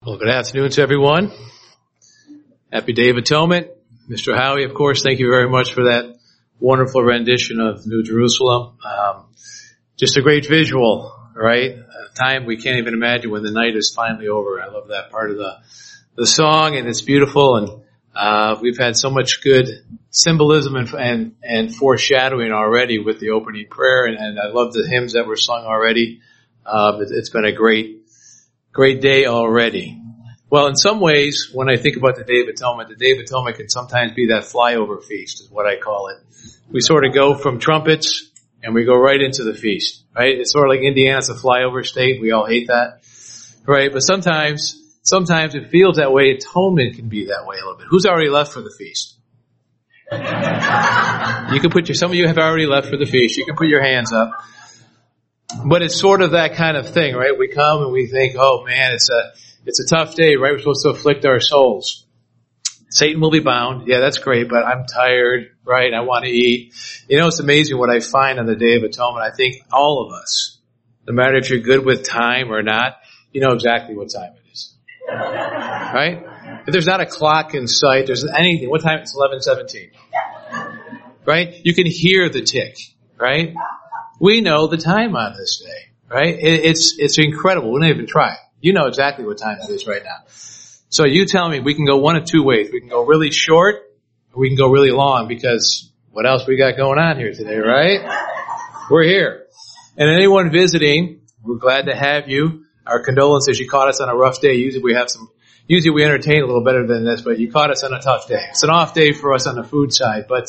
Well, good afternoon to everyone. Happy Day of Atonement. Mr. Howie, of course, thank you very much for that wonderful rendition of New Jerusalem. Just a great visual, right? A time we can't even imagine when the night is finally over. I love that part of the song, and it's beautiful, and we've had so much good symbolism and foreshadowing already with the opening prayer, and I love the hymns that were sung already. It's been a great day already. Well, in some ways, when I think about the Day of Atonement can sometimes be that flyover feast, is what I call it. We sort of go from trumpets and we go right into the feast, right? It's sort of like Indiana's a flyover state. We all hate that, right? But sometimes it feels that way. Atonement can be that way a little bit. Who's already left for the feast? You can some of you have already left for the feast. You can put your hands up. But it's sort of that kind of thing, right? We come and we think, oh man, it's a tough day, right? We're supposed to afflict our souls. Satan will be bound. Yeah, that's great, but I'm tired, right? I want to eat. You know, it's amazing what I find on the Day of Atonement. I think all of us, no matter if you're good with time or not, you know exactly what time it is. Right? If there's not a clock in sight, there's anything. What time? It's 11:17. Right? You can hear the tick, right? We know the time on this day, right? It's incredible. We don't even try. You know exactly what time it is right now. So you tell me, we can go one of two ways. We can go really short, or we can go really long, because what else we got going on here today, right? We're here. And anyone visiting, we're glad to have you. Our condolences, you caught us on a rough day. Usually we entertain a little better than this, but you caught us on a tough day. It's an off day for us on the food side, but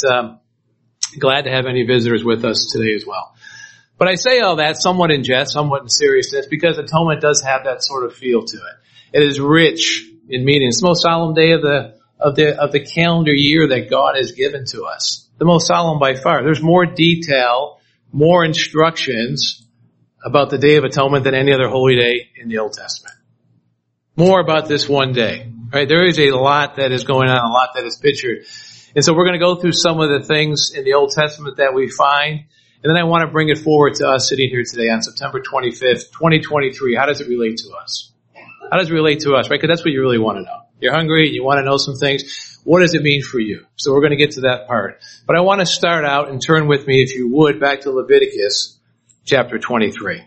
glad to have any visitors with us today as well. But I say all that somewhat in jest, somewhat in seriousness, because atonement does have that sort of feel to it. It is rich in meaning. It's the most solemn day of the calendar year that God has given to us. The most solemn by far. There's more detail, more instructions about the Day of Atonement than any other holy day in the Old Testament. More about this one day. Right? There is a lot that is going on, a lot that is pictured. And so we're going to go through some of the things in the Old Testament that we find. And then I want to bring it forward to us sitting here today on September 25th, 2023. How does it relate to us? How does it relate to us, right? Because that's what you really want to know. You're hungry, you want to know some things. What does it mean for you? So we're going to get to that part. But I want to start out and turn with me, if you would, back to Leviticus chapter 23.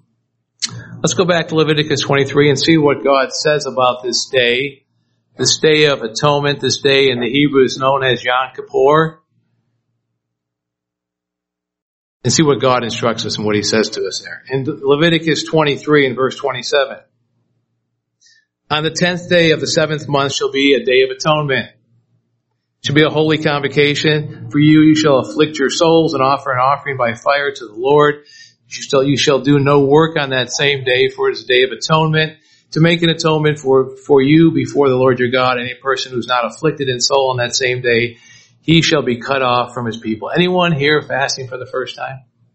Let's go back to Leviticus 23 and see what God says about this day of atonement. This day in the Hebrew is known as Yom Kippur. And see what God instructs us and what He says to us there. In Leviticus 23 and verse 27. On the 10th day of the 7th month shall be a day of atonement. It shall be a holy convocation. For you shall afflict your souls and offer an offering by fire to the Lord. You shall do no work on that same day, for it is a day of atonement, to make an atonement for you before the Lord your God. Any person who's not afflicted in soul on that same day, he shall be cut off from his people. Anyone here fasting for the first time?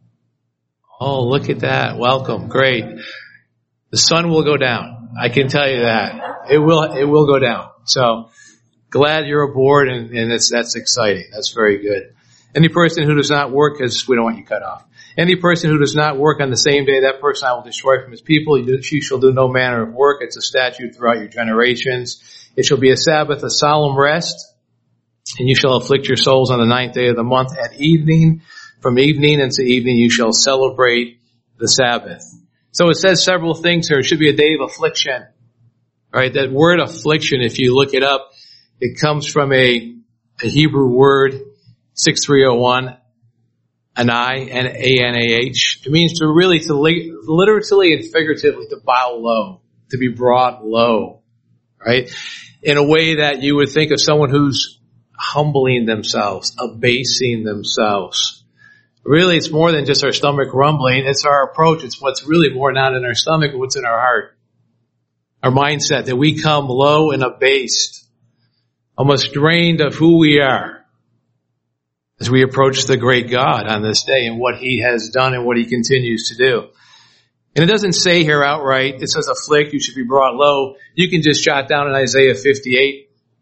Oh, look at that. Welcome. Great. The sun will go down. I can tell you that. It will go down. So glad you're aboard, and that's exciting. That's very good. Any person who does not work, because we don't want you cut off. Any person who does not work on the same day, that person I will destroy from his people. You shall do no manner of work. It's a statute throughout your generations. It shall be a Sabbath, a solemn rest. And you shall afflict your souls on the 9th day of the month at evening. From evening unto evening you shall celebrate the Sabbath. So it says several things here. It should be a day of affliction. Right? That word affliction, if you look it up, it comes from a Hebrew word, 6301, anai, N-A-N-A-H. It means literally and figuratively to bow low, to be brought low. Right? In a way that you would think of someone who's humbling themselves, abasing themselves. Really, it's more than just our stomach rumbling. It's our approach. It's what's really more not in our stomach, but what's in our heart. Our mindset, that we come low and abased, almost drained of who we are as we approach the great God on this day and what He has done and what He continues to do. And it doesn't say here outright, it says afflict, you should be brought low. You can just jot down in Isaiah 58,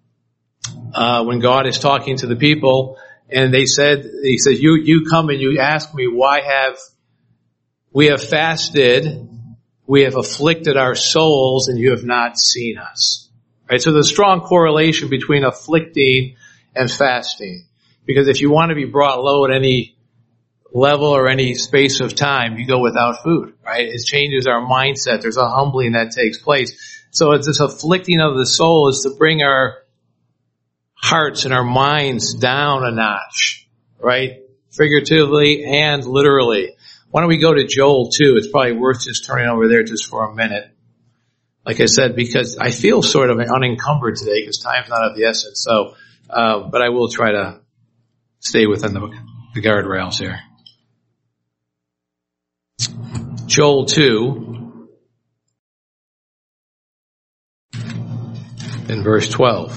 when God is talking to the people, and he said, you come and you ask me, why have we fasted we have afflicted our souls and you have not seen us. Right? So there's a strong correlation between afflicting and fasting. Because if you want to be brought low at any level or any space of time, you go without food, right? It changes our mindset. There's a humbling that takes place. So it's this afflicting of the soul is to bring our hearts and our minds down a notch, right? Figuratively and literally. Why don't we go to Joel 2? It's probably worth just turning over there just for a minute. Like I said, because I feel sort of unencumbered today because time's not of the essence. So, but I will try to stay within the guardrails here. Joel 2 in verse 12.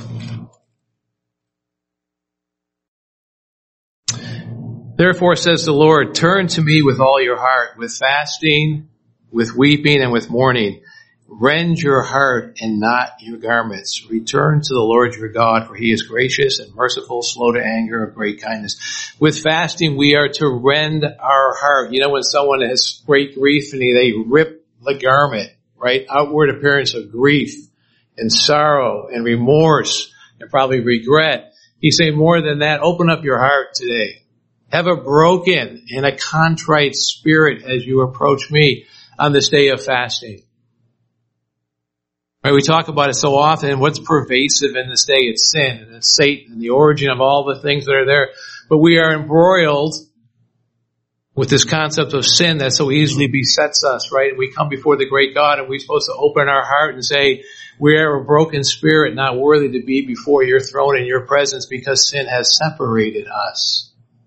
Therefore says the Lord, turn to me with all your heart, with fasting, with weeping, and with mourning. Rend your heart and not your garments. Return to the Lord your God, for he is gracious and merciful, slow to anger, of great kindness. With fasting, we are to rend our heart. You know, when someone has great grief and they rip the garment, right? Outward appearance of grief and sorrow and remorse and probably regret. He's saying more than that, open up your heart today. Have a broken and a contrite spirit as you approach me on this day of fasting. Right, we talk about it so often. What's pervasive in this day? It's sin and it's Satan and the origin of all the things that are there. But we are embroiled with this concept of sin that so easily besets us, right? And we come before the great God and we're supposed to open our heart and say, we are a broken spirit, not worthy to be before your throne in your presence because sin has separated us.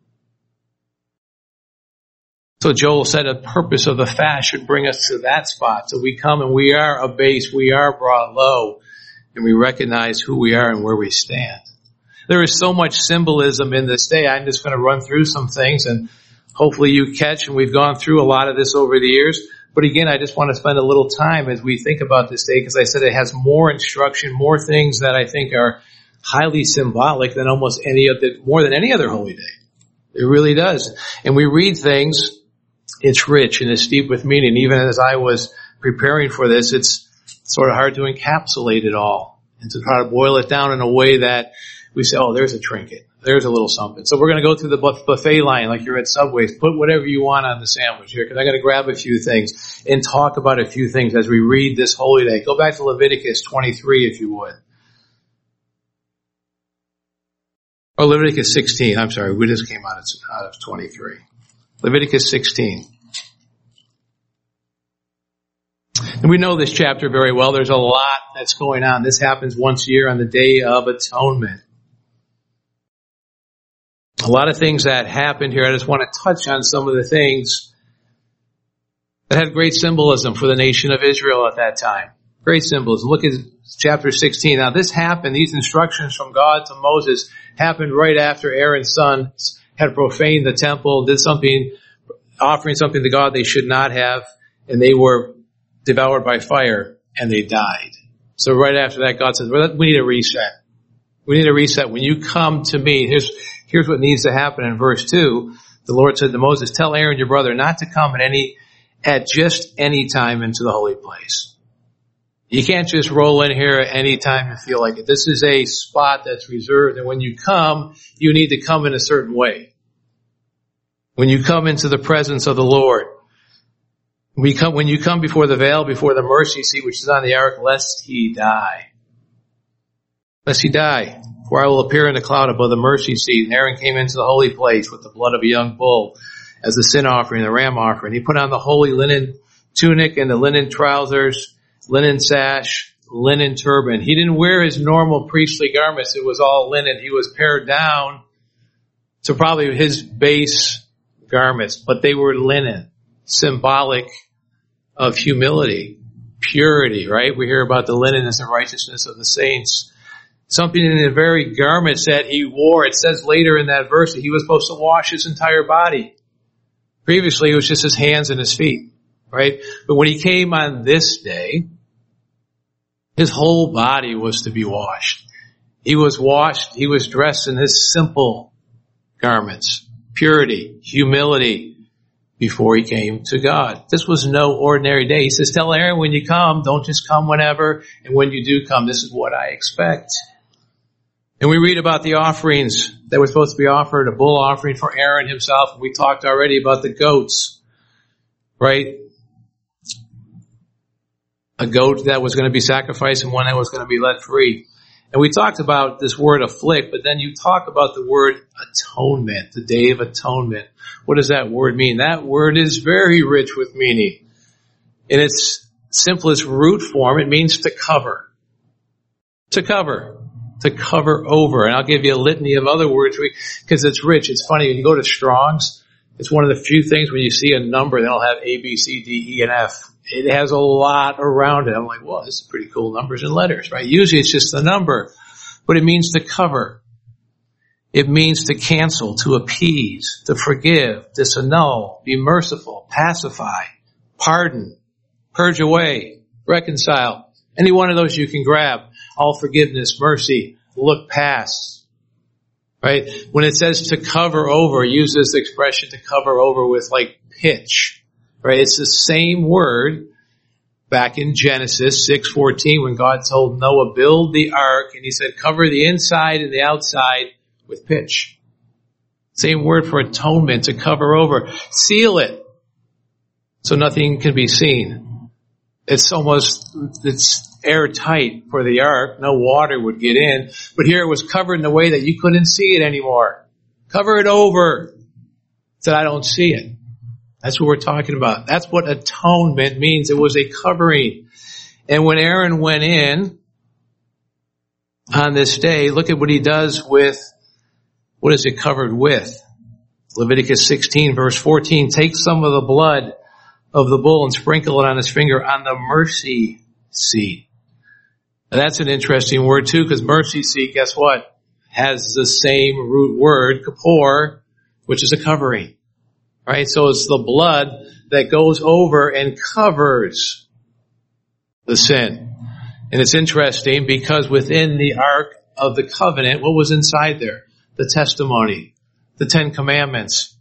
So Joel said the purpose of the fast should bring us to that spot. So we come and we are abased, we are brought low, and we recognize who we are and where we stand. There is so much symbolism in this day. I'm just going to run through some things and hopefully you catch, and we've gone through a lot of this over the years. But again, I just want to spend a little time as we think about this day because I said it has more instruction, more things that I think are highly symbolic than almost more than any other holy day. It really does. And we read things. It's rich and it's deep with meaning. Even as I was preparing for this, it's sort of hard to encapsulate it all and to try to boil it down in a way that we say, oh, there's a trinket. There's a little something. So we're going to go through the buffet line like you're at Subway. Put whatever you want on the sandwich here because I'm going to grab a few things and talk about a few things as we read this holy day. Go back to Leviticus 23 if you would. Oh, Leviticus 16. I'm sorry. We just came out of 23. Leviticus 16. And we know this chapter very well. There's a lot that's going on. This happens once a year on the Day of Atonement. A lot of things that happened here. I just want to touch on some of the things that had great symbolism for the nation of Israel at that time. Great symbolism. Look at chapter 16. Now this happened, these instructions from God to Moses happened right after Aaron's sons had profaned the temple, did something, offering something to God they should not have, and they were devoured by fire, and they died. So right after that, God says, well, we need a reset. We need a reset. When you come to me, here's what needs to happen in verse 2. The Lord said to Moses, tell Aaron your brother not to come at just any time into the holy place. You can't just roll in here at any time you feel like it. This is a spot that's reserved, and when you come, you need to come in a certain way. When you come into the presence of the Lord, when you come before the veil, before the mercy seat, which is on the ark, lest he die. Lest he die. For I will appear in the cloud above the mercy seat. And Aaron came into the holy place with the blood of a young bull as the sin offering, the ram offering. He put on the holy linen tunic and the linen trousers, linen sash, linen turban. He didn't wear his normal priestly garments. It was all linen. He was pared down to probably his base garments, but they were linen, symbolic of humility, purity, right? We hear about the lineness and righteousness of the saints. Something in the very garments that he wore, it says later in that verse that he was supposed to wash his entire body. Previously, it was just his hands and his feet, right? But when he came on this day, his whole body was to be washed. He was washed, he was dressed in his simple garments, purity, humility, before he came to God. This was no ordinary day. He says, tell Aaron when you come, don't just come whenever. And when you do come, this is what I expect. And we read about the offerings that were supposed to be offered, a bull offering for Aaron himself. We talked already about the goats, right? A goat that was going to be sacrificed and one that was going to be let free. And we talked about this word afflict, but then you talk about the word atonement, the Day of Atonement. What does that word mean? That word is very rich with meaning. In its simplest root form, it means to cover. To cover. To cover over. And I'll give you a litany of other words because it's rich. It's funny, when you go to Strong's, it's one of the few things when you see a number, they'll have A, B, C, D, E, and F. It has a lot around it. I'm like, well, this is pretty cool numbers and letters, right? Usually it's just a number, but it means to cover. It means to cancel, to appease, to forgive, disannul, be merciful, pacify, pardon, purge away, reconcile. Any one of those you can grab. All forgiveness, mercy, look past. Right? When it says to cover over, use this expression to cover over with like pitch. Right? It's the same word back in Genesis 6:14 when God told Noah, build the ark, and he said, cover the inside and the outside with pitch. Same word for atonement, to cover over. Seal it so nothing can be seen. It's airtight for the ark. No water would get in. But here it was covered in a way that you couldn't see it anymore. Cover it over so I don't see it. That's what we're talking about. That's what atonement means. It was a covering. And when Aaron went in on this day, look at what he does with, what is it covered with? Leviticus 16 verse 14, take some of the blood of the bull and sprinkle it on his finger on the mercy seat. Now that's an interesting word too, because mercy seat, guess what? Has the same root word, kapor, which is a covering. Right? So it's the blood that goes over and covers the sin. And it's interesting because within the Ark of the Covenant, what was inside there? The testimony, the 10 Commandments.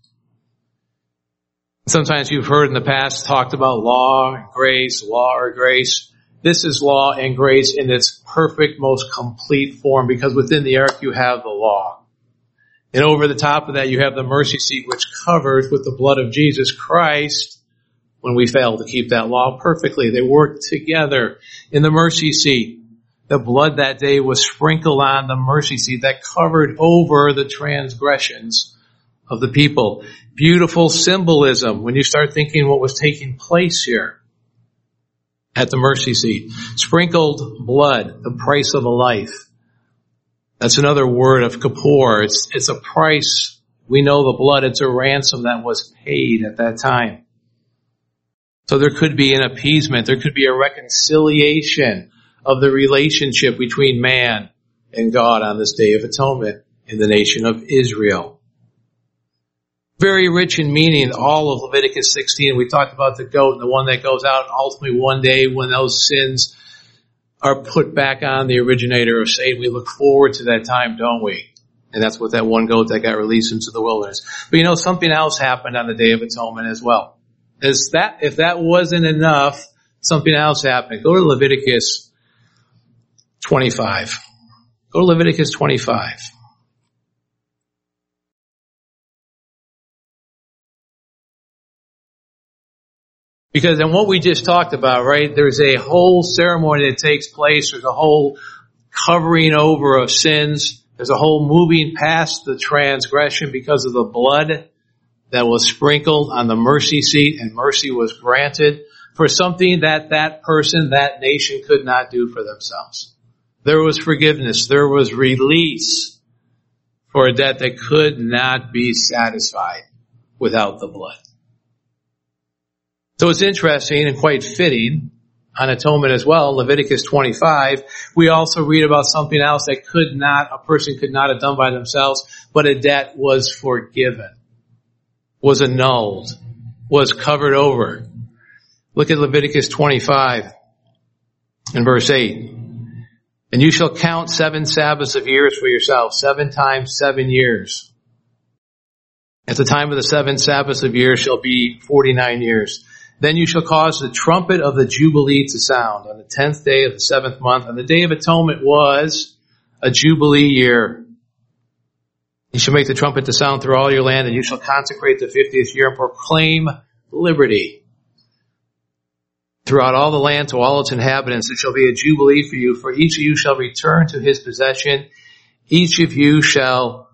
Sometimes you've heard in the past talked about law and grace, law or grace. This is law and grace in its perfect, most complete form, because within the ark you have the law. And over the top of that you have the mercy seat, which covers with the blood of Jesus Christ when we fail to keep that law perfectly. They work together in the mercy seat. The blood that day was sprinkled on the mercy seat that covered over the transgressions of the people. Beautiful symbolism when you start thinking what was taking place here at the mercy seat. Sprinkled blood, the price of a life. That's another word of kapor. It's a price. We know the blood, it's a ransom that was paid at that time. So there could be an appeasement. There could be a reconciliation of the relationship between man and God on this Day of Atonement in the nation of Israel. Very rich in meaning, all of Leviticus 16. We talked about the goat and the one that goes out, and ultimately one day when those sins are put back on the originator of Satan, we look forward to that time, don't we? And that's what that one goat that got released into the wilderness. But you know, something else happened on the Day of Atonement as well. If that wasn't enough, something else happened. Go to Leviticus 25. Go to Leviticus 25. Because in what we just talked about, right, there's a whole ceremony that takes place. There's a whole covering over of sins. There's a whole moving past the transgression because of the blood that was sprinkled on the mercy seat, and mercy was granted for something that person, that nation could not do for themselves. There was forgiveness. There was release for a debt that could not be satisfied without the blood. So it's interesting and quite fitting on atonement as well. Leviticus 25, we also read about something else that a person could not have done by themselves, but a debt was forgiven, was annulled, was covered over. Look at Leviticus 25 and verse 8. And you shall count 7 Sabbaths of years for yourself, 7 times 7 years. At the time of the 7 Sabbaths of years shall be 49 years. Then you shall cause the trumpet of the Jubilee to sound on the 10th day of the 7th month. And the Day of Atonement was a Jubilee year. You shall make the trumpet to sound through all your land, and you shall consecrate the 50th year and proclaim liberty throughout all the land to all its inhabitants. It shall be a Jubilee for you, for each of you shall return to his possession. Each of you shall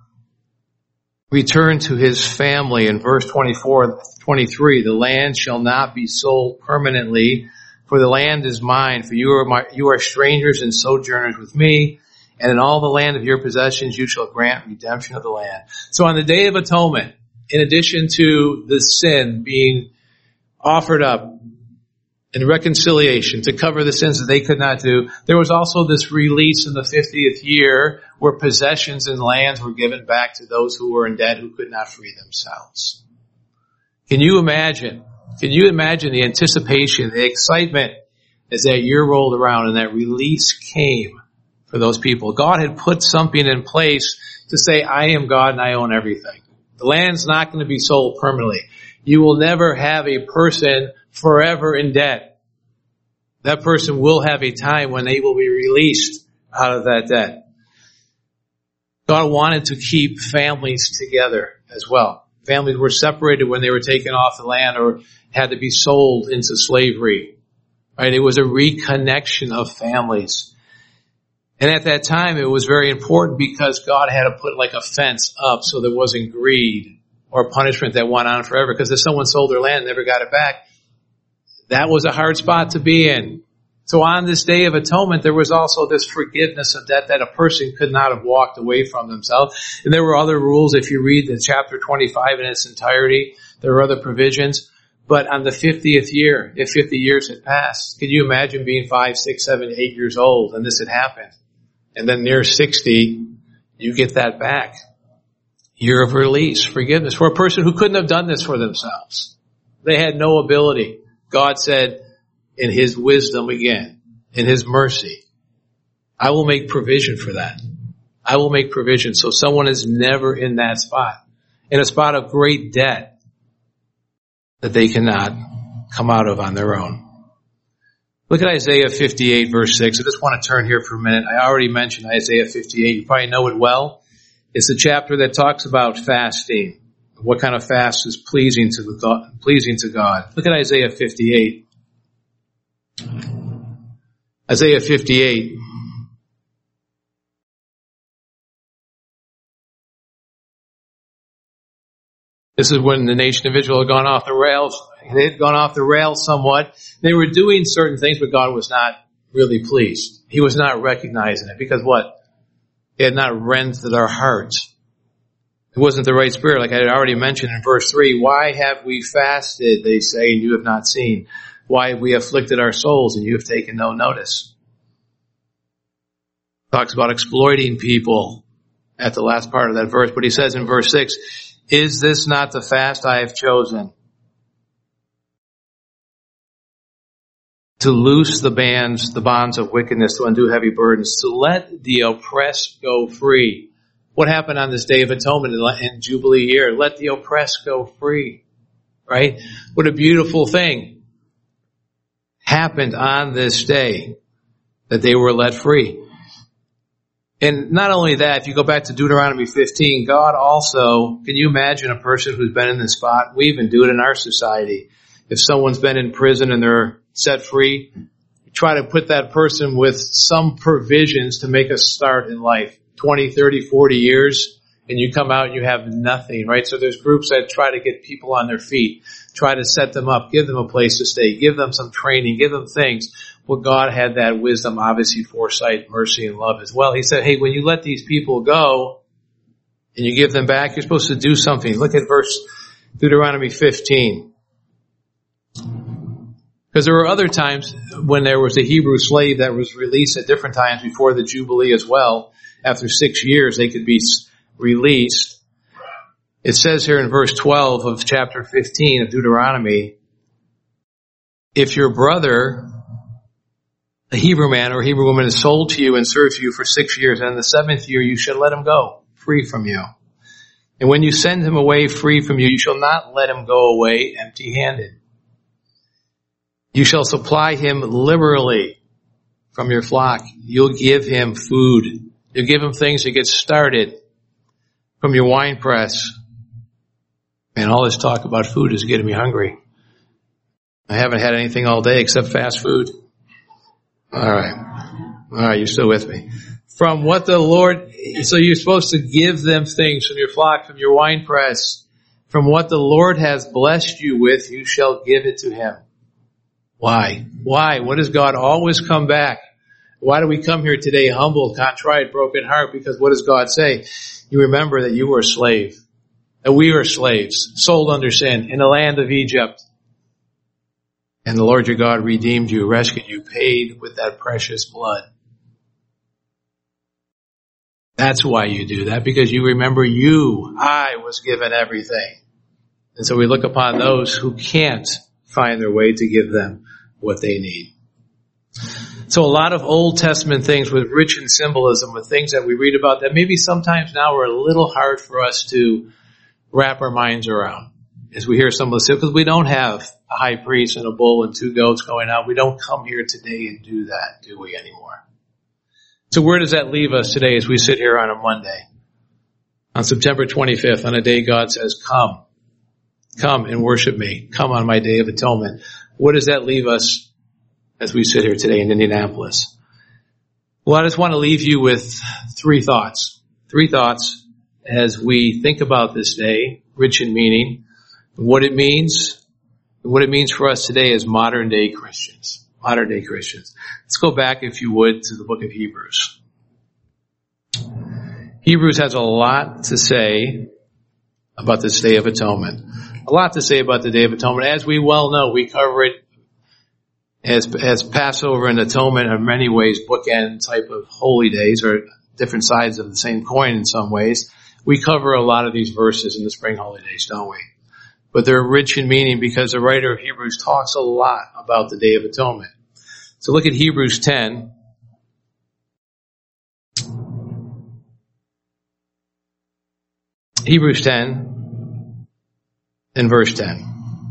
return to his family. In verse 23, the land shall not be sold permanently, for the land is mine, for you are strangers and sojourners with me, and in all the land of your possessions you shall grant redemption of the land. So on the Day of Atonement, in addition to the sin being offered up in reconciliation to cover the sins that they could not do, there was also this release in the 50th year where possessions and lands were given back to those who were in debt who could not free themselves. Can you imagine the anticipation, the excitement as that year rolled around and that release came for those people? God had put something in place to say, I am God and I own everything. The land's not going to be sold permanently. You will never have a person forever in debt. That person will have a time when they will be released out of that debt. God wanted to keep families together as well. Families were separated when they were taken off the land or had to be sold into slavery. Right? It was a reconnection of families. And at that time, it was very important because God had to put like a fence up so there wasn't greed or punishment that went on forever. Because if someone sold their land and never got it back, that was a hard spot to be in. So on this Day of Atonement, there was also this forgiveness of debt that a person could not have walked away from themselves. And there were other rules. If you read the chapter 25 in its entirety, there were other provisions. But on the 50th year, if 50 years had passed, could you imagine being 5, 6, 7, 8 years old and this had happened? And then near 60, you get that back. Year of release, forgiveness for a person who couldn't have done this for themselves. They had no ability. God said, in his wisdom again, in his mercy, I will make provision for that. I will make provision so someone is never in that spot, in a spot of great debt that they cannot come out of on their own. Look at Isaiah 58 verse 6. I just want to turn here for a minute. I already mentioned Isaiah 58. You probably know it well. It's the chapter that talks about fasting. What kind of fast is pleasing to God. Look at Isaiah 58. Isaiah 58. This is when the nation of Israel had gone off the rails. They had gone off the rails somewhat. They were doing certain things, but God was not really pleased. He was not recognizing it because what? He had not rent their hearts. It wasn't the right spirit. Like I had already mentioned in verse 3, why have we fasted, they say, and you have not seen? Why have we afflicted our souls, and you have taken no notice? Talks about exploiting people at the last part of that verse. But he says in verse 6, is this not the fast I have chosen? To loose the bonds of wickedness, to undo heavy burdens, to let the oppressed go free. What happened on this Day of Atonement in Jubilee year? Let the oppressed go free. Right? What a beautiful thing happened on this day, that they were let free. And not only that, if you go back to Deuteronomy 15, God also, can you imagine a person who's been in this spot? We even do it in our society. If someone's been in prison and they're set free, try to put that person with some provisions to make a start in life. 20, 30, 40 years, and you come out and you have nothing, right? So there's groups that try to get people on their feet, try to set them up, give them a place to stay, give them some training, give them things. Well, God had that wisdom, obviously foresight, mercy, and love as well. He said, hey, when you let these people go and you give them back, you're supposed to do something. Look at Deuteronomy 15. Because there were other times when there was a Hebrew slave that was released at different times before the Jubilee as well. After 6 years, they could be released. It says here in verse 12 of chapter 15 of Deuteronomy, if your brother, a Hebrew man or a Hebrew woman, is sold to you and serves you for 6 years, and in the 7th year you should let him go, free from you. And when you send him away free from you, you shall not let him go away empty-handed. You shall supply him liberally from your flock. You'll give him food. You'll give him things to get started from your winepress. Man, all this talk about food is getting me hungry. I haven't had anything all day except fast food. All right, you're still with me. From what the Lord, so you're supposed to give them things from your flock, from your winepress. From what the Lord has blessed you with, you shall give it to him. Why? What does God always come back? Why do we come here today humbled, contrite, broken heart? Because what does God say? You remember that you were a slave, that we were slaves, sold under sin in the land of Egypt. And the Lord your God redeemed you, rescued you, paid with that precious blood. That's why you do that, because you remember I was given everything. And so we look upon those who can't find their way to give them what they need. So a lot of Old Testament things with rich in symbolism, with things that we read about that maybe sometimes now are a little hard for us to wrap our minds around. As we hear some of this, because we don't have a high priest and a bull and 2 goats going out. We don't come here today and do that, do we, anymore? So where does that leave us today as we sit here on a Monday? On September 25th, on a day God says, come and worship me. Come on my Day of Atonement. What does that leave us as we sit here today in Indianapolis? Well, I just want to leave you with 3 thoughts. 3 thoughts as we think about this day, rich in meaning, what it means for us today as modern day Christians. Modern day Christians. Let's go back, if you would, to the book of Hebrews. Hebrews has a lot to say about this Day of Atonement. A lot to say about the Day of Atonement. As we well know, we cover it as Passover and Atonement are in many ways bookend type of holy days, or different sides of the same coin in some ways. We cover a lot of these verses in the spring holidays, don't we? But they're rich in meaning because the writer of Hebrews talks a lot about the Day of Atonement. So look at Hebrews 10. Hebrews 10 and verse 10.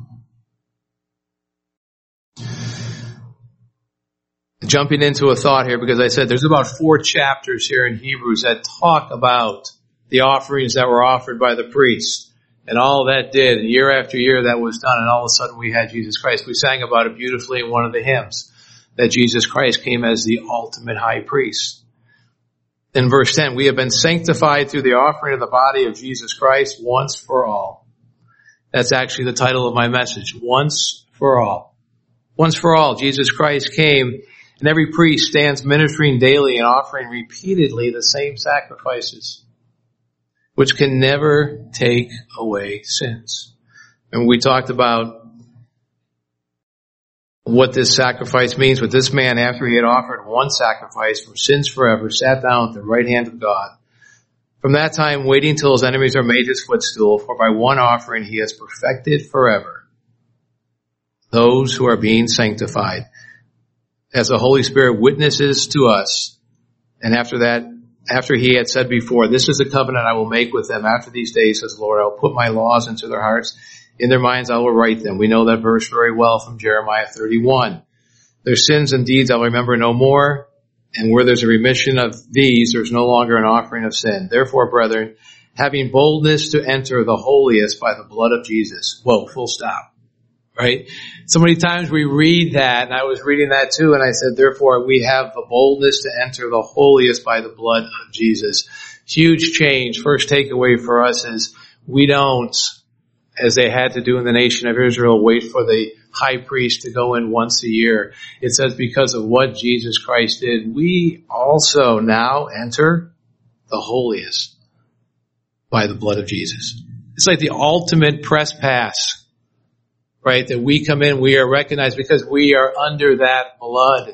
Jumping into a thought here, because I said there's about 4 chapters here in Hebrews that talk about the offerings that were offered by the priests and all that did. And year after year that was done, and all of a sudden we had Jesus Christ. We sang about it beautifully in one of the hymns, that Jesus Christ came as the ultimate high priest. In verse 10, we have been sanctified through the offering of the body of Jesus Christ once for all. That's actually the title of my message, once for all. Once for all, Jesus Christ came, and every priest stands ministering daily and offering repeatedly the same sacrifices, which can never take away sins. And we talked about what this sacrifice means, with this man, after he had offered one sacrifice for sins forever, sat down at the right hand of God. From that time, waiting till his enemies are made his footstool, for by one offering he has perfected forever those who are being sanctified, as the Holy Spirit witnesses to us. And after he had said before, this is the covenant I will make with them after these days, says the Lord, I will put my laws into their hearts. In their minds I will write them. We know that verse very well from Jeremiah 31. Their sins and deeds I'll remember no more, and where there's a remission of these, there's no longer an offering of sin. Therefore, brethren, having boldness to enter the holiest by the blood of Jesus. Whoa, full stop. Right? So many times we read that, and I was reading that too, and I said, therefore we have the boldness to enter the holiest by the blood of Jesus. Huge change. First takeaway for us is we don't, as they had to do in the nation of Israel, wait for the high priest to go in once a year. It says because of what Jesus Christ did, we also now enter the holiest by the blood of Jesus. It's like the ultimate press pass, right? That we come in, we are recognized because we are under that blood.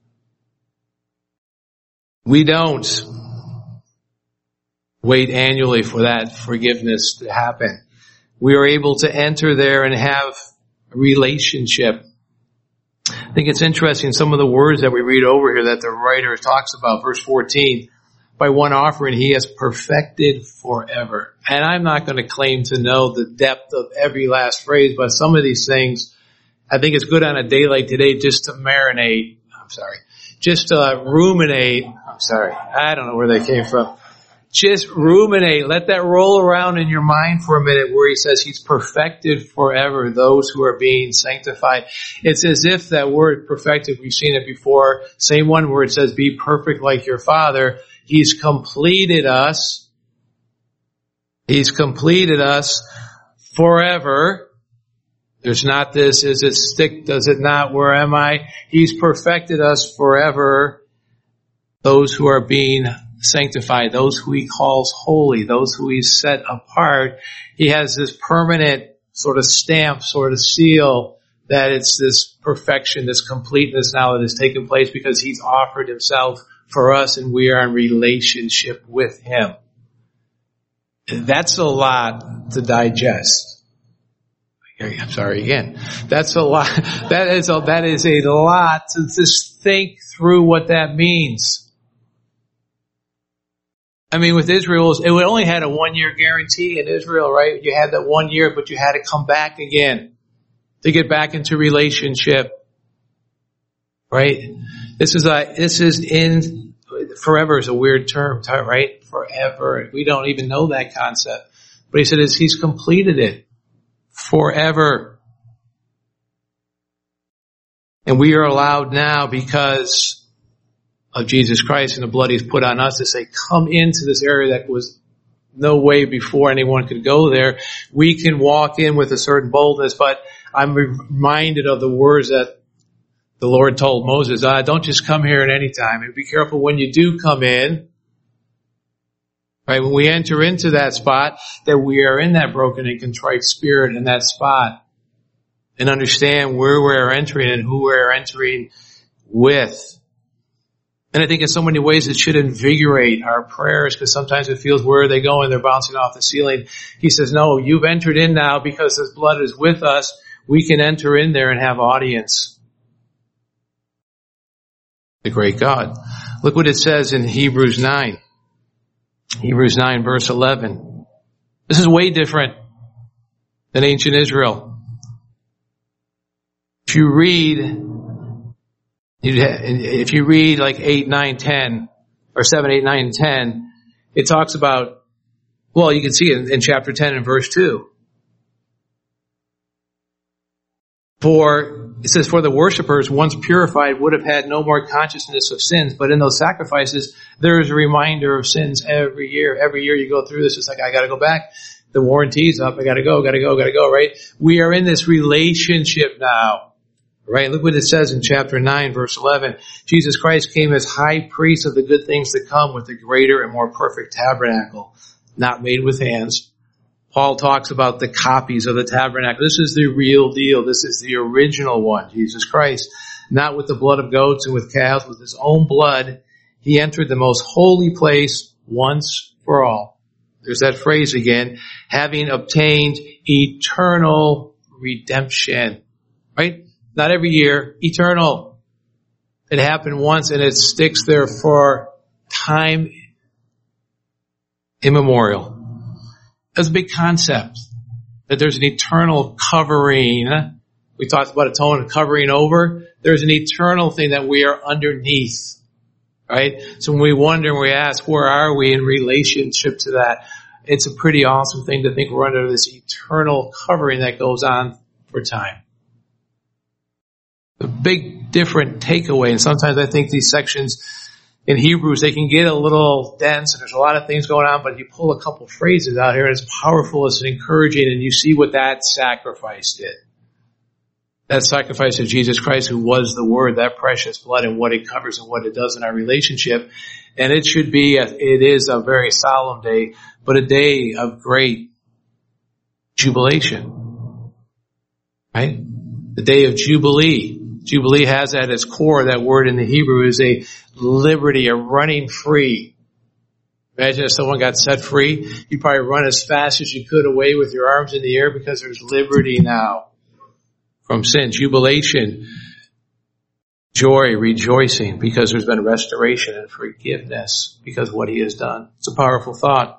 We don't wait annually for that forgiveness to happen. We are able to enter there and have a relationship. I think it's interesting, some of the words that we read over here that the writer talks about. Verse 14, by one offering, he has perfected forever. And I'm not going to claim to know the depth of every last phrase, but some of these things, I think it's good on a day like today just to marinate. Just to ruminate. I don't know where they came from. Just ruminate. Let that roll around in your mind for a minute where he says he's perfected forever those who are being sanctified. It's as if that word perfected, we've seen it before. Same one where it says be perfect like your Father. He's completed us. He's completed us forever. There's not this, is it stick, does it not, where am I? He's perfected us forever. Those who are being sanctified, those who he calls holy, those who he's set apart. He has this permanent sort of stamp, sort of seal that it's this perfection, this completeness now that has taken place because he's offered himself for us and we are in relationship with him. That's a lot to digest. I'm sorry again. That's a lot. That is a lot to just think through what that means. I mean, with Israel, it only had a 1-year guarantee in Israel, right? You had that 1 year, but you had to come back again to get back into relationship, right? This is in forever is a weird term, right? Forever. We don't even know that concept. But he said he's completed it. Forever. And we are allowed now because of Jesus Christ and the blood he's put on us to say, come into this area that was no way before anyone could go there. We can walk in with a certain boldness, but I'm reminded of the words that the Lord told Moses, don't just come here at any time. And be careful when you do come in. Right, when we enter into that spot, that we are in that broken and contrite spirit in that spot and understand where we're entering and who we're entering with. And I think in so many ways it should invigorate our prayers because sometimes it feels where are they going? They're bouncing off the ceiling. He says, no, you've entered in now because his blood is with us. We can enter in there and have audience. The great God. Look what it says in Hebrews 9. Hebrews 9 verse 11. This is way different than ancient Israel. If you read like 8, 9, 10, or 7, 8, 9, and 10, it talks about, well, you can see it in chapter 10 and verse 2. It says, for the worshipers, once purified, would have had no more consciousness of sins. But in those sacrifices, there is a reminder of sins every year. Every year you go through this, it's like, I gotta go back. The warranty's up. I gotta go, right? We are in this relationship now. Right? Look what it says in chapter 9, verse 11. Jesus Christ came as high priest of the good things to come with a greater and more perfect tabernacle, not made with hands. Paul talks about the copies of the tabernacle. This is the real deal. This is the original one, Jesus Christ. Not with the blood of goats and with calves, with his own blood. He entered the most holy place once for all. There's that phrase again. Having obtained eternal redemption. Right? Not every year. Eternal. It happened once and it sticks there for time immemorial. That's a big concept. That there's an eternal covering. We talked about atonement covering over. There's an eternal thing that we are underneath. Right? So when we wonder and we ask, where are we in relationship to that? It's a pretty awesome thing to think we're under this eternal covering that goes on for time. A big different takeaway, and sometimes I think these sections in Hebrews, they can get a little dense and there's a lot of things going on, but you pull a couple phrases out here and it's powerful, it's encouraging, and you see what that sacrifice did. That sacrifice of Jesus Christ, who was the Word, that precious blood, and what it covers and what it does in our relationship. And it is a very solemn day, but a day of great jubilation. Right? The day of Jubilee. Jubilee has at its core, that word in the Hebrew is a liberty, a running free. Imagine if someone got set free, you'd probably run as fast as you could away with your arms in the air because there's liberty now from sin. Jubilation. joy, rejoicing, because there's been restoration and forgiveness because of what he has done. It's a powerful thought.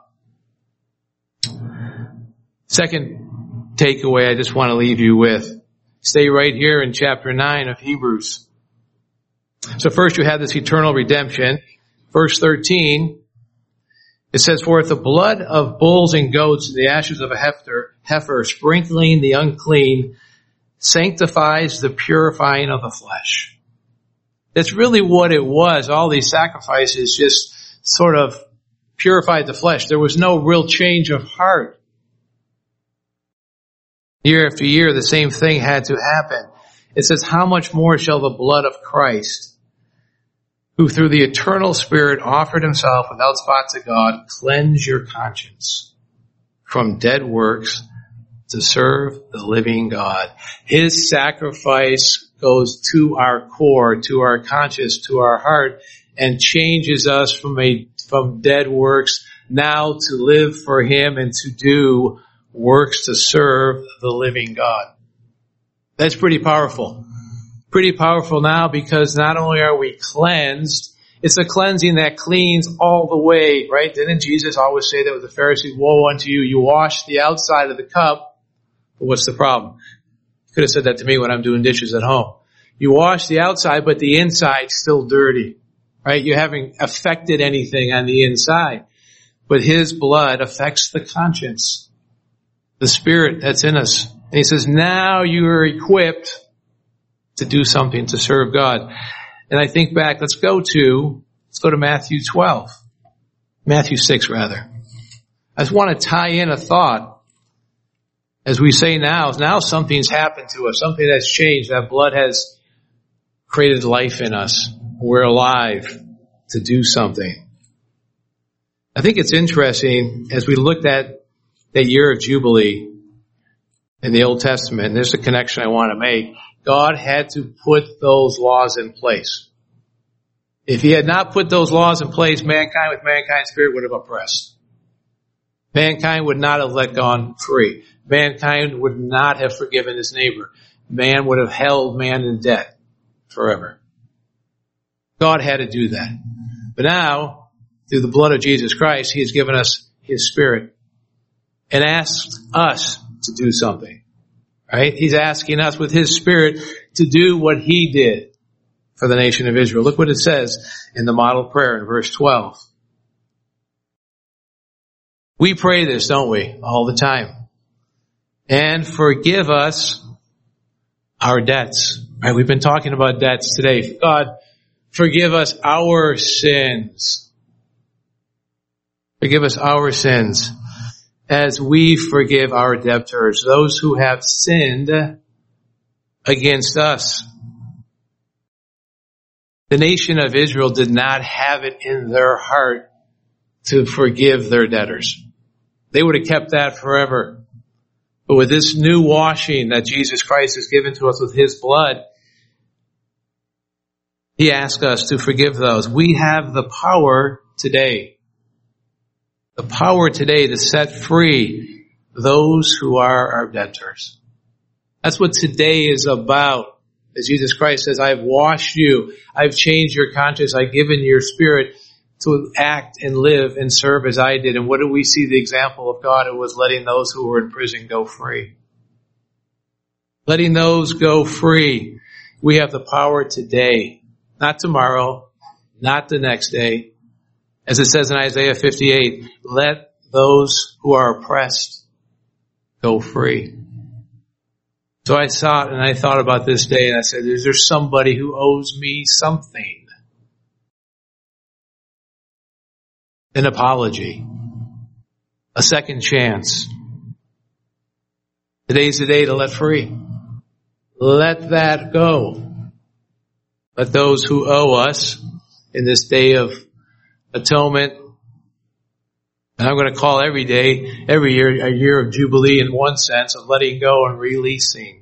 Second takeaway I just want to leave you with. Stay right here in chapter 9 of Hebrews. So first you have this eternal redemption. Verse 13, it says, "For if the blood of bulls and goats and the ashes of a heifer sprinkling the unclean sanctifies the purifying of the flesh." That's really what it was. All these sacrifices just sort of purified the flesh. There was no real change of heart. Year after year, the same thing had to happen. It says, "How much more shall the blood of Christ, who through the eternal Spirit offered himself without spot to God, cleanse your conscience from dead works to serve the living God." His sacrifice goes to our core, to our conscience, to our heart, and changes us from dead works now to live for him and to do works to serve the living God. That's pretty powerful. Pretty powerful now, because not only are we cleansed, it's a cleansing that cleans all the way, right? Didn't Jesus always say that with the Pharisees? "Woe unto you, you wash the outside of the cup, but what's the problem?" You could have said that to me when I'm doing dishes at home. You wash the outside, but the inside's still dirty, right? You haven't affected anything on the inside. But his blood affects the conscience, the spirit that's in us. And he says, now you are equipped to do something to serve God. And I think back, let's go to Matthew 12. Matthew 6 rather. I just want to tie in a thought. As we say now something's happened to us, something has changed. That blood has created life in us. We're alive to do something. I think it's interesting as we looked at that year of Jubilee in the Old Testament, and there's a connection I want to make. God had to put those laws in place. If he had not put those laws in place, mankind with mankind's spirit would have oppressed. Mankind would not have let gone free. Mankind would not have forgiven his neighbor. Man would have held man in debt forever. God had to do that. But now, through the blood of Jesus Christ, he has given us his spirit and asked us to do something. Right? He's asking us with his spirit to do what he did for the nation of Israel. Look what it says in the model prayer in verse 12. We pray this, don't we? All the time. And forgive us our debts. Right? We've been talking about debts today. God, forgive us our sins. Forgive us our sins as we forgive our debtors, those who have sinned against us. The nation of Israel did not have it in their heart to forgive their debtors. They would have kept that forever. But with this new washing that Jesus Christ has given to us with his blood, he asks us to forgive those. We have the power today. The power today to set free those who are our debtors. That's what today is about. As Jesus Christ says, I've washed you. I've changed your conscience. I've given your spirit to act and live and serve as I did. And what do we see the example of God? It was letting those who were in prison go free. Letting those go free. We have the power today, not tomorrow, not the next day. As it says in Isaiah 58, let those who are oppressed go free. So I thought about this day and I said, is there somebody who owes me something? An apology. A second chance. Today's the day to let free. Let that go. Let those who owe us in this day of atonement, and I'm going to call every day, every year, a year of Jubilee in one sense of letting go and releasing.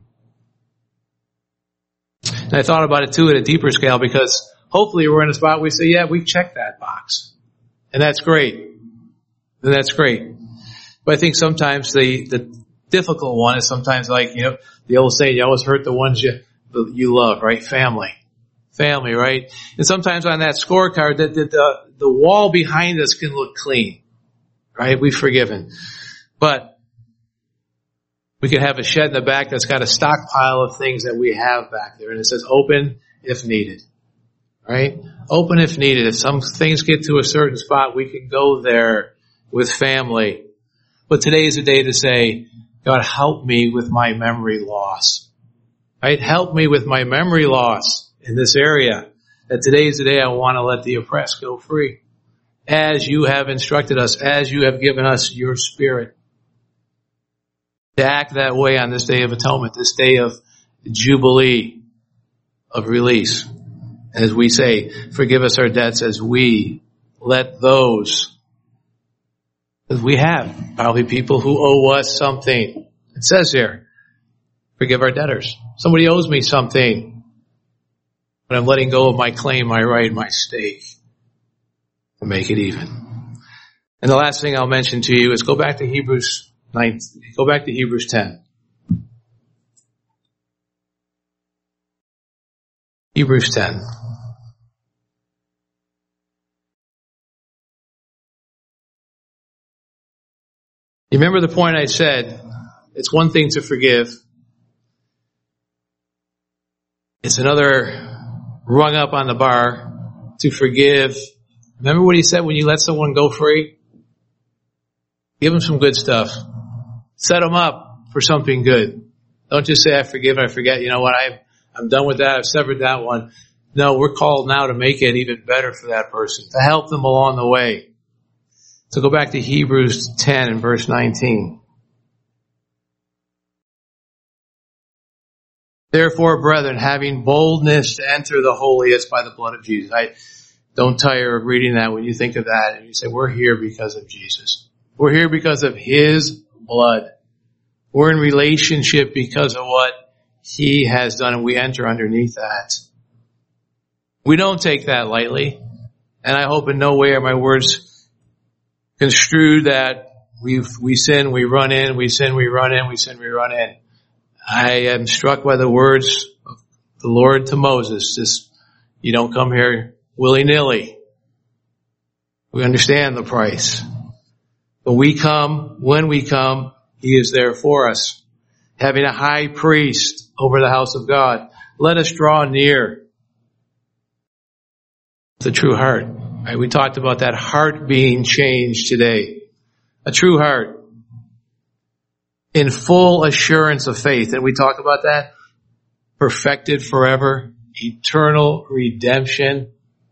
And I thought about it too at a deeper scale because hopefully we're in a spot where we say, yeah, we've checked that box. And that's great. And that's great. But I think sometimes the difficult one is sometimes like, the old saying, you always hurt the ones you love, right? Family. family, right? And sometimes on that scorecard, the wall behind us can look clean, right? We've forgiven. But we can have a shed in the back that's got a stockpile of things that we have back there. And it says open if needed, right? Open if needed. If some things get to a certain spot, we can go there with family. But today is a day to say, God, help me with my memory loss. Right? Help me with my memory loss in this area. That today is the day I want to let the oppressed go free. As you have instructed us, as you have given us your Spirit. To act that way on this day of atonement, this day of Jubilee, of release. As we say, forgive us our debts as we let those, as we have probably people who owe us something. It says here, forgive our debtors. Somebody owes me something, but I'm letting go of my claim, my right, my stake to make it even. And the last thing I'll mention to you is go back to Hebrews 10. Hebrews 10. You remember the point I said, it's one thing to forgive. It's another rung up on the bar to forgive. Remember what he said when you let someone go free? Give them some good stuff. Set them up for something good. Don't just say, I forgive, I forget. You know what? I'm done with that. I've severed that one. No, we're called now to make it even better for that person, to help them along the way. So go back to Hebrews 10 and verse 19. Therefore, brethren, having boldness to enter the holiest by the blood of Jesus. I don't tire of reading that when you think of that and you say, we're here because of Jesus. We're here because of His blood. We're in relationship because of what He has done, and we enter underneath that. We don't take that lightly, and I hope in no way are my words construed that we sin, we run in, we sin, we run in, we sin, we run in. I am struck by the words of the Lord to Moses. Just, you don't come here willy-nilly. We understand the price. But we come, when we come, He is there for us. Having a high priest over the house of God, let us draw near the true heart. Right? We talked about that heart being changed today. A true heart. In full assurance of faith. And we talk about that. Perfected forever. Eternal redemption.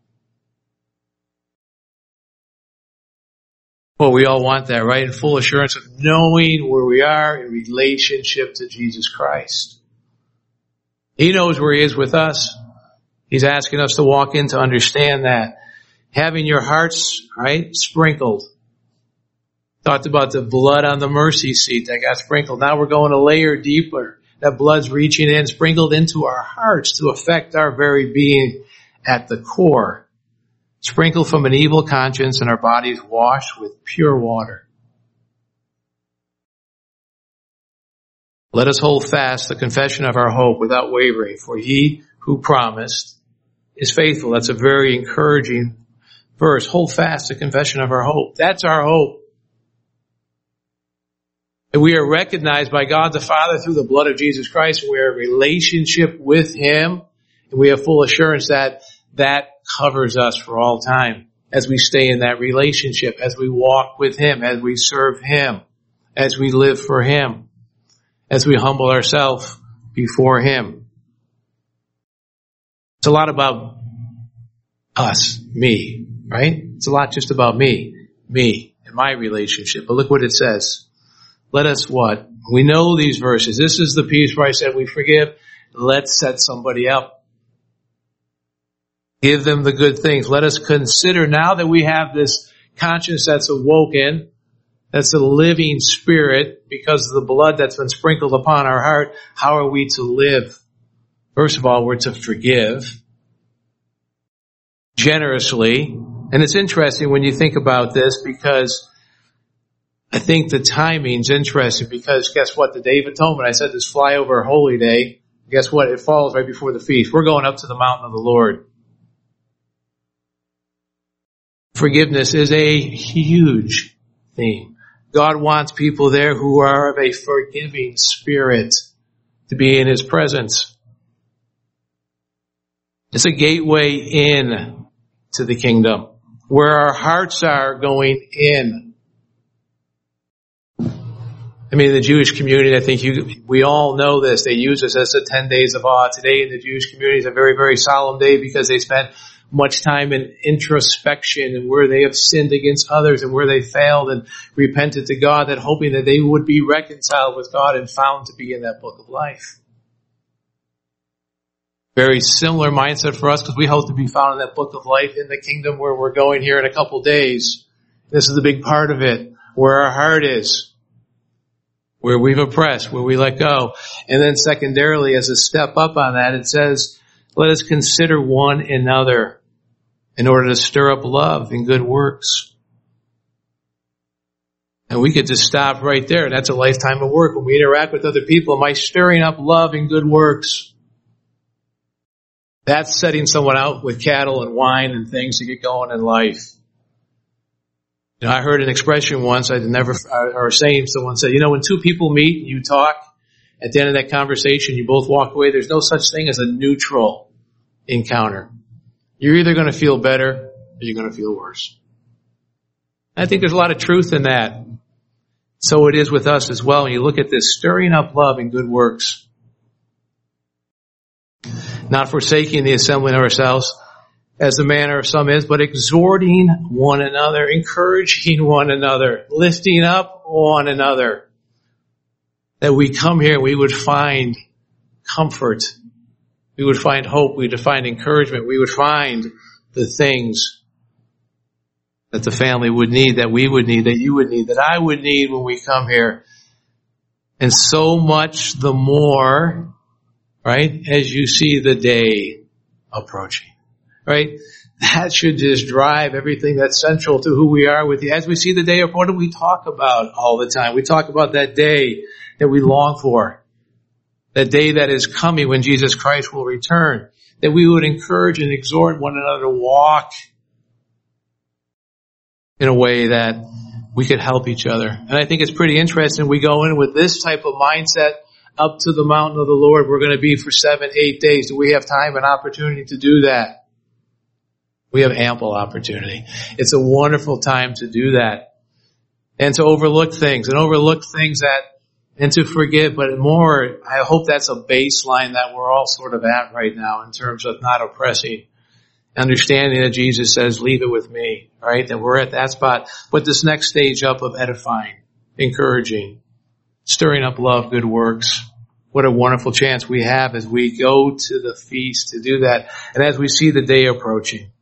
Well, we all want that, right? In full assurance of knowing where we are in relationship to Jesus Christ. He knows where He is with us. He's asking us to walk in to understand that. Having your hearts, right, sprinkled. Talked about the blood on the mercy seat that got sprinkled. Now we're going a layer deeper. That blood's reaching in, sprinkled into our hearts to affect our very being at the core. Sprinkled from an evil conscience and our bodies washed with pure water. Let us hold fast the confession of our hope without wavering, for He who promised is faithful. That's a very encouraging verse. Hold fast the confession of our hope. That's our hope. And we are recognized by God the Father through the blood of Jesus Christ. We are in relationship with Him. And we have full assurance that that covers us for all time. As we stay in that relationship, as we walk with Him, as we serve Him, as we live for Him, as we humble ourselves before Him. It's a lot about us, me, right? It's a lot just about me, and my relationship. But look what it says. Let us what? We know these verses. This is the piece where I said we forgive. Let's set somebody up. Give them the good things. Let us consider now that we have this conscience that's awoken, that's a living spirit because of the blood that's been sprinkled upon our heart. How are we to live? First of all, we're to forgive generously. And it's interesting when you think about this because I think the timing's interesting because guess what? The Day of Atonement, I said this flyover Holy Day, Guess what? It falls right before the feast. We're going up to the mountain of the Lord. Forgiveness is a huge theme. God wants people there who are of a forgiving spirit to be in His presence. It's a gateway in to the kingdom, where our hearts are going in. I mean, the Jewish community, I think we all know this. They use this as the 10 days of awe. Today in the Jewish community is a very, very solemn day because they spent much time in introspection and where they have sinned against others and where they failed and repented to God, that hoping that they would be reconciled with God and found to be in that book of life. Very similar mindset for us because we hope to be found in that book of life in the kingdom where we're going here in a couple days. This is a big part of it, where our heart is, where we've oppressed, where we let go. And then secondarily, as a step up on that, it says, let us consider one another in order to stir up love and good works. And we could just stop right there. That's a lifetime of work. When we interact with other people, am I stirring up love and good works? That's setting someone out with cattle and wine and things to get going in life. You know, I heard an expression once, or saying, someone said, when two people meet and you talk, at the end of that conversation, you both walk away, there's no such thing as a neutral encounter. You're either going to feel better or you're going to feel worse. I think there's a lot of truth in that. So it is with us as well. When you look at this, stirring up love and good works. Not forsaking the assembling of ourselves, as the manner of some is, but exhorting one another, encouraging one another, lifting up one another. That we come here, we would find comfort. We would find hope. We would find encouragement. We would find the things that the family would need, that we would need, that you would need, that I would need when we come here. And so much the more, right, as you see the day approaching, right? That should just drive everything that's central to who we are with you. As we see the day, what do we talk about all the time? We talk about that day that we long for. That day that is coming when Jesus Christ will return. That we would encourage and exhort one another to walk in a way that we could help each other. And I think it's pretty interesting. We go in with this type of mindset up to the mountain of the Lord. We're going to be for 7-8 days. Do we have time and opportunity to do that? We have ample opportunity. It's a wonderful time to do that. And to overlook things and to forgive, but more, I hope that's a baseline that we're all sort of at right now in terms of not oppressing. Understanding that Jesus says, leave it with me, right? That we're at that spot. But this next stage up of edifying, encouraging, stirring up love, good works. What a wonderful chance we have as we go to the feast to do that. And as we see the day approaching.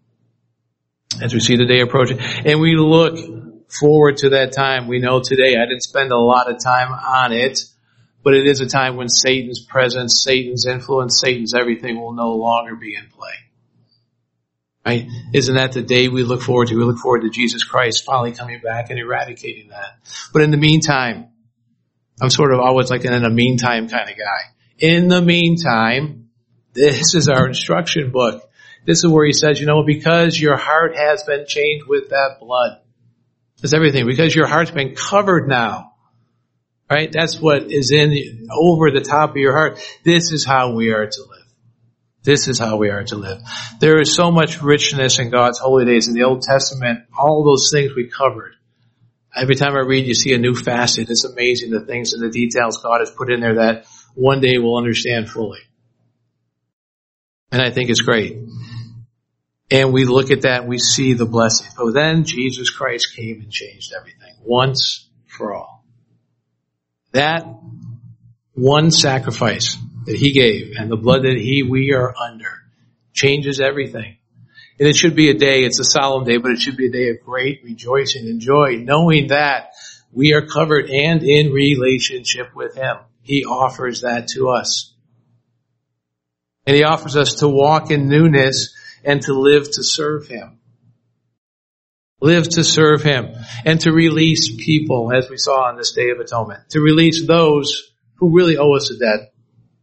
And we look forward to that time. We know today, I didn't spend a lot of time on it, but it is a time when Satan's presence, Satan's influence, Satan's everything will no longer be in play. Right? Isn't that the day we look forward to? We look forward to Jesus Christ finally coming back and eradicating that. But in the meantime, I'm sort of always like in a meantime kind of guy. In the meantime, this is our instruction book. This is where he says, because your heart has been changed with that blood. That's everything. Because your heart's been covered now. Right? That's what is over the top of your heart. This is how we are to live. This is how we are to live. There is so much richness in God's holy days in the Old Testament. All those things we covered. Every time I read, you see a new facet. It's amazing the things and the details God has put in there that one day we'll understand fully. And I think it's great. And we look at that and we see the blessings. But then Jesus Christ came and changed everything. Once for all. That one sacrifice that he gave and the blood that we are under changes everything. And it should be a day, it's a solemn day, but it should be a day of great rejoicing and joy, knowing that we are covered and in relationship with him. He offers that to us. And he offers us to walk in newness and to live to serve him. Live to serve him and to release people, as we saw on this Day of Atonement. To release those who really owe us a debt.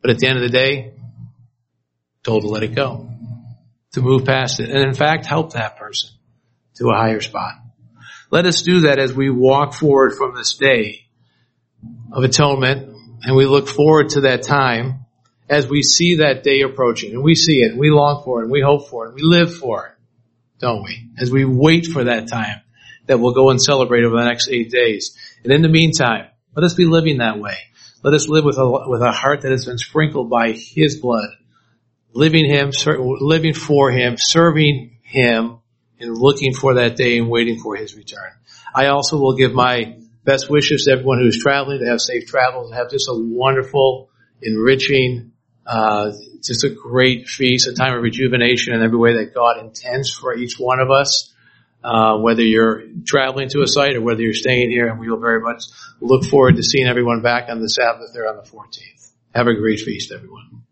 But at the end of the day, told to let it go, to move past it, and in fact, help that person to a higher spot. Let us do that as we walk forward from this day of atonement, and we look forward to that time as we see that day approaching, and we see it, and we long for it, and we hope for it, and we live for it, don't we? As we wait for that time that we'll go and celebrate over the next 8 days. And in the meantime, let us be living that way. Let us live with a heart that has been sprinkled by His blood, living for Him, serving Him, and looking for that day and waiting for His return. I also will give my best wishes to everyone who's traveling to have safe travels, to have just a wonderful, enriching, just a great feast, a time of rejuvenation in every way that God intends for each one of us. Whether you're traveling to a site or whether you're staying here, and we will very much look forward to seeing everyone back on the Sabbath there on the 14th. Have a great feast, everyone.